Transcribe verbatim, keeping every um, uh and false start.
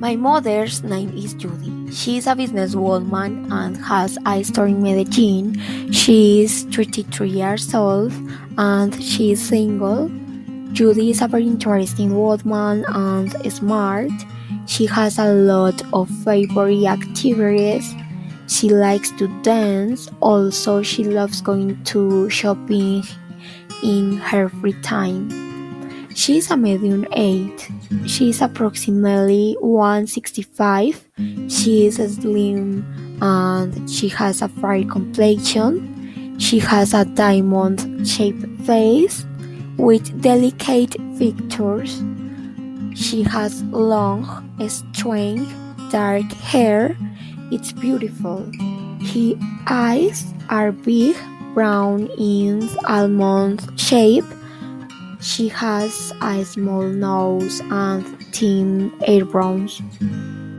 My mother's name is Judy. She's a businesswoman and has a store in Medellin. She's thirty-three years old and she's single. Judy is a very interesting woman and smart. She has a lot of favorite activities. She likes to dance. Also, she loves going to shopping in her free time. She is a medium age. She is approximately one hundred sixty-five. She is slim and she has a fair complexion. She has a diamond-shaped face with delicate features. She has long, straight, dark hair. It's beautiful. Her eyes are big, brown in almond shape. She has a small nose and thin eyebrows.